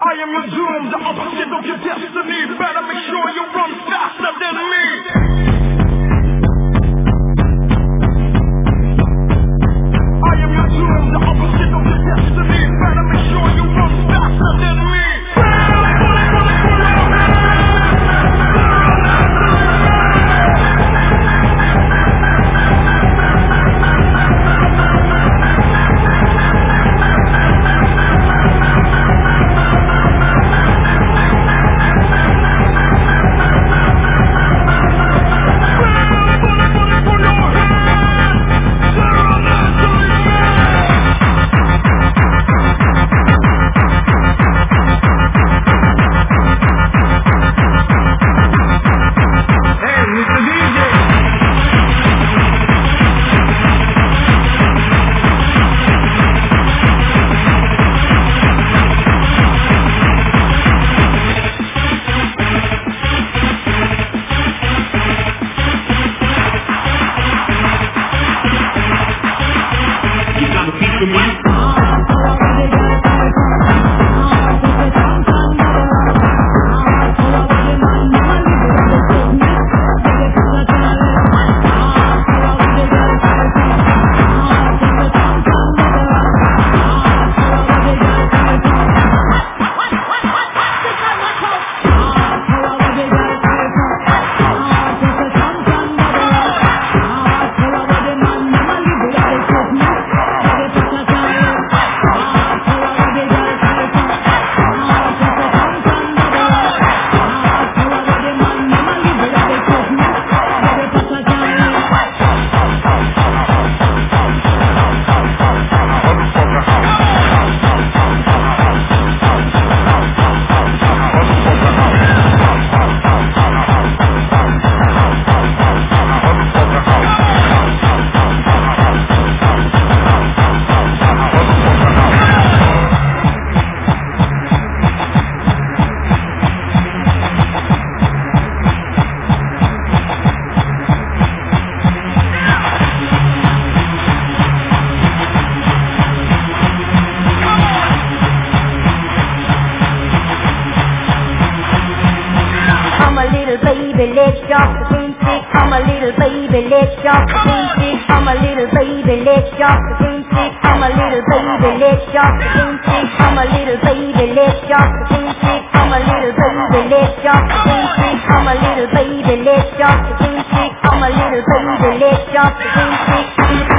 I am your doom, the opposite of your destiny. Better make sure you run faster than me. I am your doom, the opposite of your destiny. Better make sure you run faster than me. let's drop the boom stick. I'm a little baby, let's drop the boom stick. I'm a little baby, let's drop the boom stick. I'm a little baby, let's drop the boom stick. I'm a little baby, let's drop the boom stick. I'm a little baby, let's drop the boom stick. I'm a little baby, let's drop the boom stick. I'm a little baby, let's drop the boom stick.